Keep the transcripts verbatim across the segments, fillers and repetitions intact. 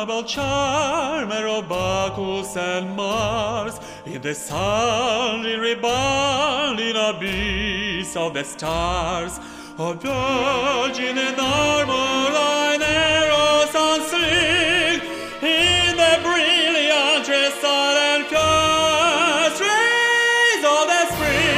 adorable charmer of Bacchus and Mars, in the sounding, rebounding abyss of the stars, a virgin in armor, thine arrows unsling, in the brilliant result and pure rays of the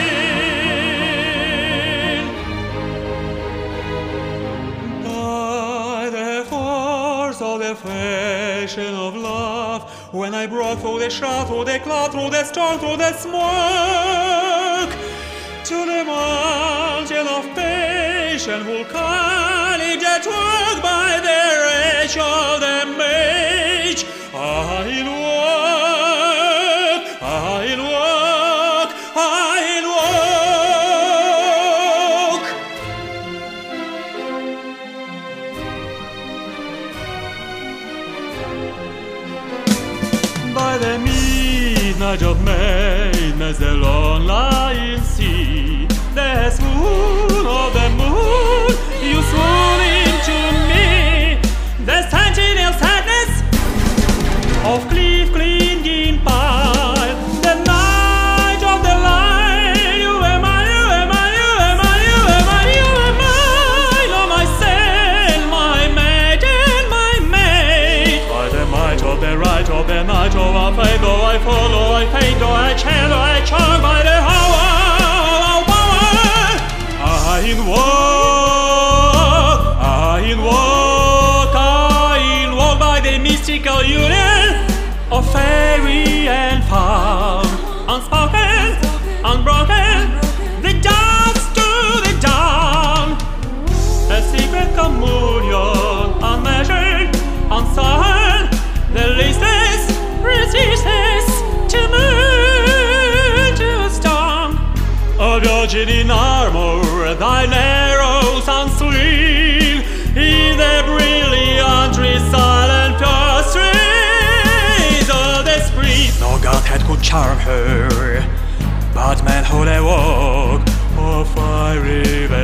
spring. By the force of the fashion of love, when I broke through the shroud, through the cloud, through the storm, through the smoke, to the mountain of patient volcanic that walked by the edge of the mage, I'll walk, I'll walk, I'll walk. By the midnight of madness, the lone lying sea, the swoon of the moon, you swoon into me, the sentinel sadness of cliff clinging pile, the night of the light, you am I, you am I, you am I, you am I, you am I, oh my sail, my maiden, my maid, by the might of the right of the night, oh I faint, oh I follow, I faint, oh I chant, oh I charm by the hour. I walk, I walk, I walk by the mystical union of fairy and found, unspoken, unbroken, the dance to the dawn, a secret communion, unmeasured, unsung, the listless resistance to moon to storm, a virgin in armor, thine arrows unsling, in the brilliant result and pure streams of the spring. No godhead could charm her, but manhood awoke, a fiery